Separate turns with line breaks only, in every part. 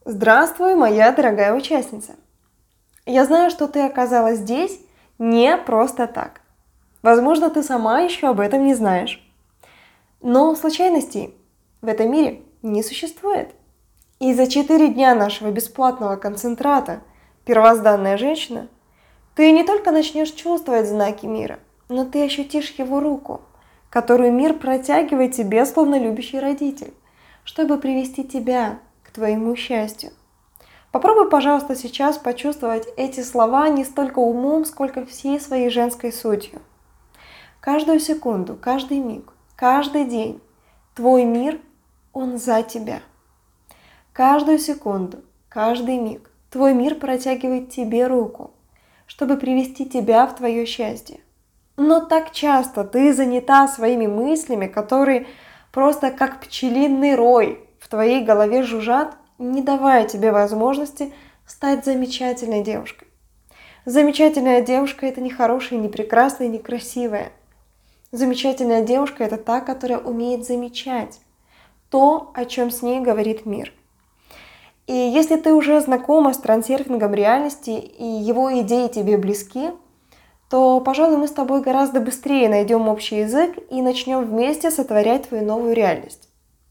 Здравствуй, моя дорогая участница. Я знаю, что ты оказалась здесь не просто так. Возможно, ты сама еще об этом не знаешь. Но случайностей в этом мире не существует. И за 4 дня нашего бесплатного концентрата «Первозданная женщина» ты не только начнешь чувствовать знаки мира, но ты ощутишь его руку, которую мир протягивает тебе, словно любящий родитель, чтобы привести тебя к твоему счастью. Попробуй, пожалуйста, сейчас почувствовать эти слова не столько умом, сколько всей своей женской сутью. Каждую секунду, каждый миг, каждый день твой мир, он за тебя. Каждую секунду, каждый миг твой мир протягивает тебе руку, чтобы привести тебя в твое счастье. Но так часто ты занята своими мыслями, которые просто как пчелиный рой в твоей голове жужжат, не давая тебе возможности стать замечательной девушкой. Замечательная девушка – это не хорошая, не прекрасная, не красивая. Замечательная девушка – это та, которая умеет замечать то, о чем с ней говорит мир. И если ты уже знакома с трансерфингом реальности и его идеи тебе близки, то, пожалуй, мы с тобой гораздо быстрее найдем общий язык и начнем вместе сотворять твою новую реальность.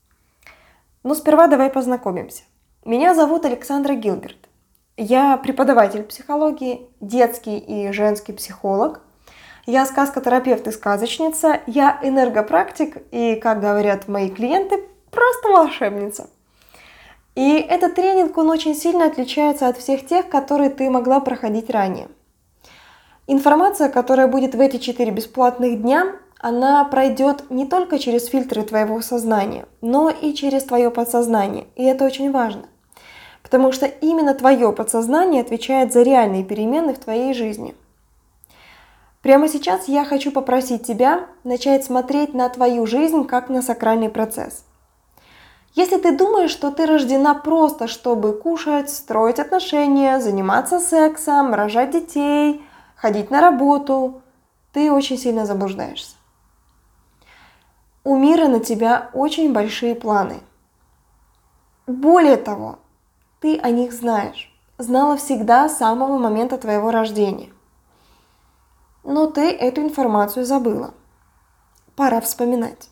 Но сперва давай познакомимся. Меня зовут Александра Гилберт. Я преподаватель психологии, детский и женский психолог. Я сказкотерапевт и сказочница. Я энергопрактик и, как говорят мои клиенты, просто волшебница. И этот тренинг, он очень сильно отличается от всех тех, которые ты могла проходить ранее. Информация, которая будет в эти 4 бесплатных дня, она пройдет не только через фильтры твоего сознания, но и через твое подсознание. И это очень важно, потому что именно твое подсознание отвечает за реальные перемены в твоей жизни. Прямо сейчас я хочу попросить тебя начать смотреть на твою жизнь как на сакральный процесс. Если ты думаешь, что ты рождена просто, чтобы кушать, строить отношения, заниматься сексом, рожать детей, ходить на работу, ты очень сильно заблуждаешься. У мира на тебя очень большие планы. Более того, ты о них знаешь, знала всегда с самого момента твоего рождения. Но ты эту информацию забыла. Пора вспоминать.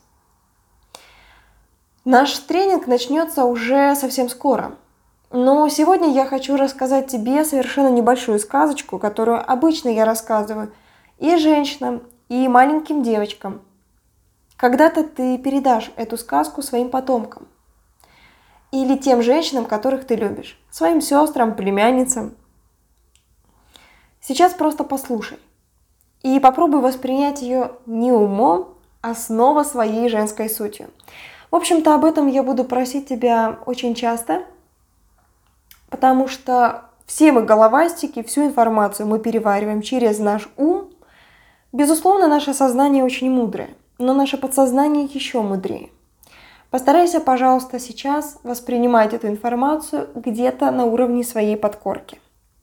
Наш тренинг начнется уже совсем скоро. Но сегодня я хочу рассказать тебе совершенно небольшую сказочку, которую обычно я рассказываю и женщинам, и маленьким девочкам. Когда-то ты передашь эту сказку своим потомкам. Или тем женщинам, которых ты любишь. Своим сестрам, племянницам. Сейчас просто послушай. И попробуй воспринять ее не умом, а снова своей женской сутью. В общем-то, об этом я буду просить тебя очень часто, потому что все мы головастики, всю информацию мы перевариваем через наш ум. Безусловно, наше сознание очень мудрое, но наше подсознание еще мудрее. Постарайся, пожалуйста, сейчас воспринимать эту информацию где-то на уровне своей подкорки.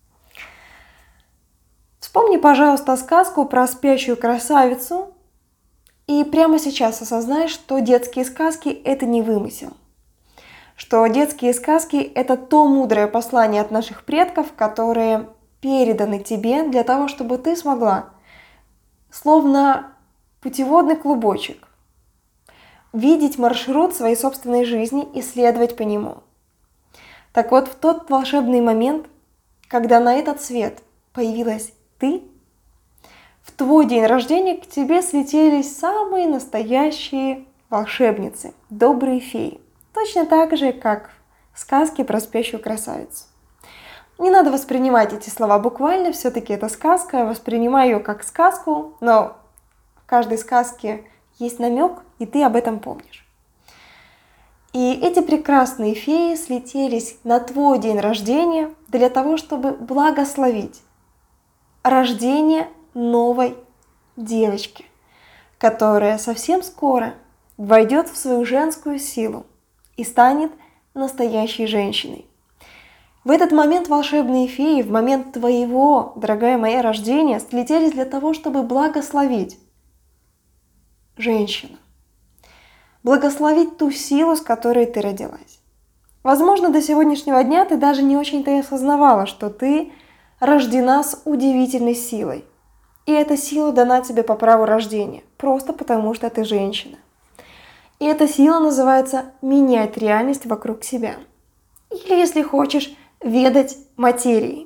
Вспомни, пожалуйста, сказку про спящую красавицу и прямо сейчас осознай, что детские сказки – это не вымысел. Что детские сказки – это то мудрое послание от наших предков, которые переданы тебе для того, чтобы ты смогла, словно путеводный клубочек, видеть маршрут своей собственной жизни и следовать по нему. Так вот, в тот волшебный момент, когда на этот свет появилась ты, в твой день рождения к тебе слетелись самые настоящие волшебницы, добрые феи. Точно так же, как в сказке про спящую красавицу. Не надо воспринимать эти слова буквально, все-таки это сказка, воспринимай ее как сказку, но в каждой сказке есть намек, и ты об этом помнишь. И эти прекрасные феи слетелись на твой день рождения для того, чтобы благословить рождение новой девочки, которая совсем скоро войдет в свою женскую силу и станет настоящей женщиной. В этот момент волшебные феи, в момент твоего, дорогая моя, рождения, слетелись для того, чтобы благословить женщину. Благословить ту силу, с которой ты родилась. Возможно, до сегодняшнего дня ты даже не очень-то и осознавала, что ты рождена с удивительной силой. И эта сила дана тебе по праву рождения, просто потому что ты женщина. И эта сила называется менять реальность вокруг себя. Или, если хочешь, ведать материей.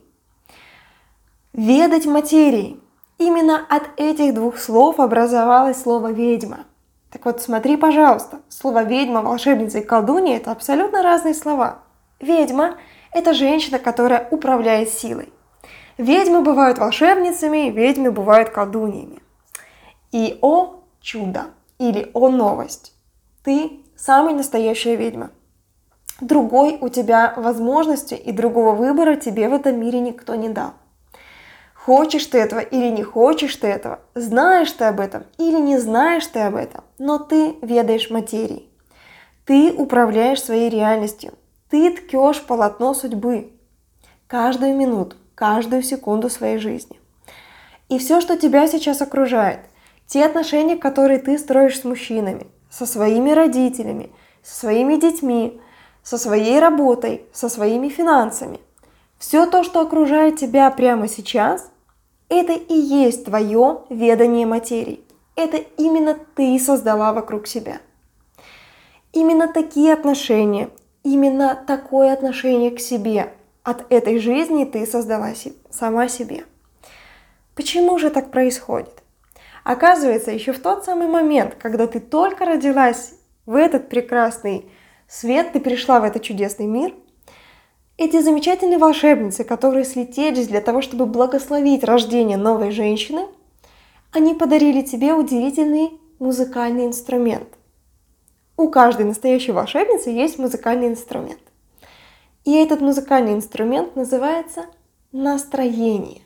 Ведать материей. Именно от этих двух слов образовалось слово «ведьма». Так вот, смотри, пожалуйста, слово «ведьма», «волшебница» и «колдунья» — это абсолютно разные слова. Ведьма — это женщина, которая управляет силой. Ведьмы бывают волшебницами, ведьмы бывают колдуньями. И о чудо, или о новость, ты самая настоящая ведьма. Другой у тебя возможности и другого выбора тебе в этом мире никто не дал. Хочешь ты этого или не хочешь ты этого, знаешь ты об этом или не знаешь ты об этом, но ты ведаешь материей. Ты управляешь своей реальностью. Ты ткешь полотно судьбы. Каждую минуту, каждую секунду своей жизни. И все, что тебя сейчас окружает, те отношения, которые ты строишь с мужчинами, со своими родителями, со своими детьми, со своей работой, со своими финансами, все то, что окружает тебя прямо сейчас, это и есть твое ведание материи. Это именно ты создала вокруг себя. Именно такие отношения, именно такое отношение к себе от этой жизни ты создала сама себе. Почему же так происходит? Оказывается, еще в тот самый момент, когда ты только родилась в этот прекрасный свет, ты пришла в этот чудесный мир, эти замечательные волшебницы, которые слетелись для того, чтобы благословить рождение новой женщины, они подарили тебе удивительный музыкальный инструмент. У каждой настоящей волшебницы есть музыкальный инструмент. И этот музыкальный инструмент называется настроение.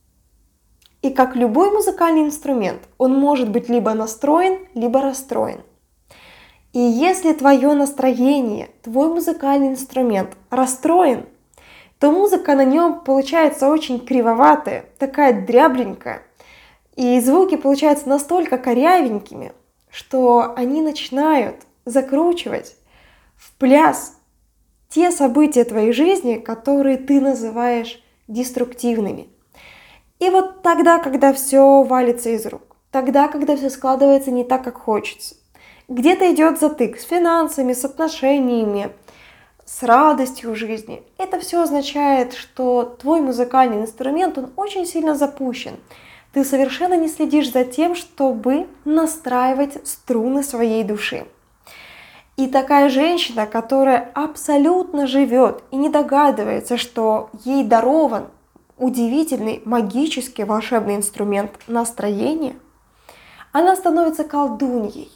И как любой музыкальный инструмент, он может быть либо настроен, либо расстроен. И если твое настроение, твой музыкальный инструмент расстроен, то музыка на нем получается очень кривоватая, такая дрябленькая. И звуки получаются настолько корявенькими, что они начинают закручивать в пляс те события твоей жизни, которые ты называешь деструктивными. И вот тогда, когда все валится из рук, тогда, когда все складывается не так, как хочется, где-то идет затык с финансами, с отношениями, с радостью жизни. Это все означает, что твой музыкальный инструмент, он очень сильно запущен. Ты совершенно не следишь за тем, чтобы настраивать струны своей души. И такая женщина, которая абсолютно живет и не догадывается, что ей дарован удивительный магический волшебный инструмент настроения, она становится колдуньей.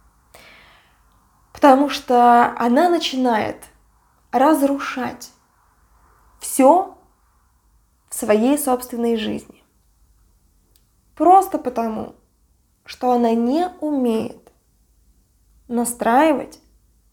Потому что она начинает разрушать все в своей собственной жизни. Просто потому, что она не умеет настраивать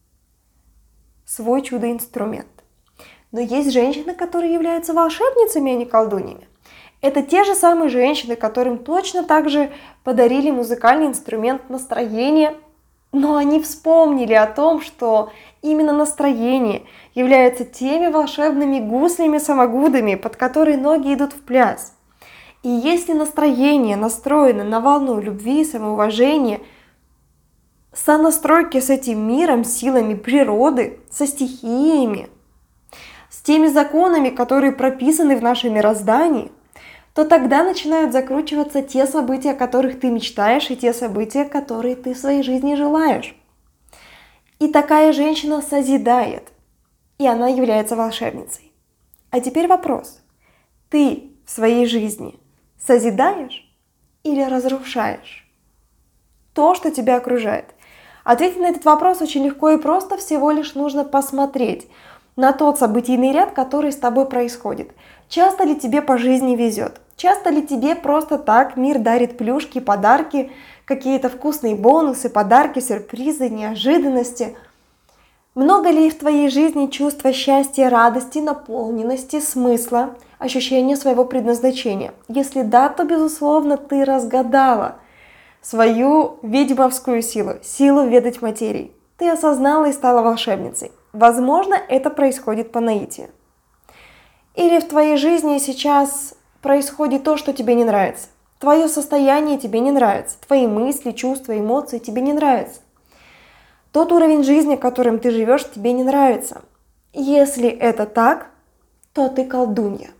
свой чудо-инструмент. Но есть женщины, которые являются волшебницами, а не колдуньями. Это те же самые женщины, которым точно так же подарили музыкальный инструмент настроения, но они вспомнили о том, что именно настроение является теми волшебными гуслями-самогудами, под которые ноги идут в пляс. И если настроение настроено на волну любви, самоуважения, сонастройки с этим миром, силами природы, со стихиями, с теми законами, которые прописаны в нашем мироздании, то тогда начинают закручиваться те события, о которых ты мечтаешь, и те события, которые ты в своей жизни желаешь. И такая женщина созидает, и она является волшебницей. А теперь вопрос. Ты в своей жизни созидаешь или разрушаешь то, что тебя окружает? Ответить на этот вопрос очень легко и просто, всего лишь нужно посмотреть на тот событийный ряд, который с тобой происходит. Часто ли тебе по жизни везет? Часто ли тебе просто так мир дарит плюшки, подарки, какие-то вкусные бонусы, подарки, сюрпризы, неожиданности? Много ли в твоей жизни чувства счастья, радости, наполненности, смысла, ощущения своего предназначения? Если да, то, безусловно, ты разгадала свою ведьмовскую силу, силу ведать материи. Ты осознала и стала волшебницей. Возможно, это происходит по наитию. Или в твоей жизни сейчас происходит то, что тебе не нравится. Твое состояние тебе не нравится. Твои мысли, чувства, эмоции тебе не нравятся. Тот уровень жизни, которым ты живешь, тебе не нравится. Если это так, то ты колдунья.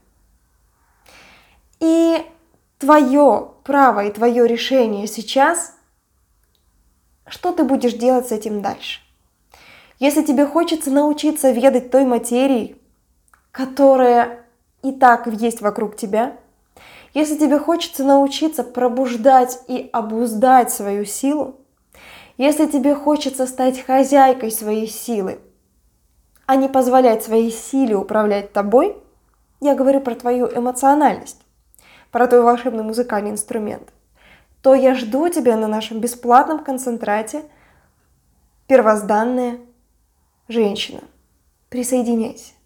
И твое право и твое решение сейчас, что ты будешь делать с этим дальше. Если тебе хочется научиться ведать той материи, которая и так есть вокруг тебя, если тебе хочется научиться пробуждать и обуздать свою силу, если тебе хочется стать хозяйкой своей силы, а не позволять своей силе управлять тобой, я говорю про твою эмоциональность, про твой волшебный музыкальный инструмент, то я жду тебя на нашем бесплатном концентрате «Первозданная женщина». Присоединяйся.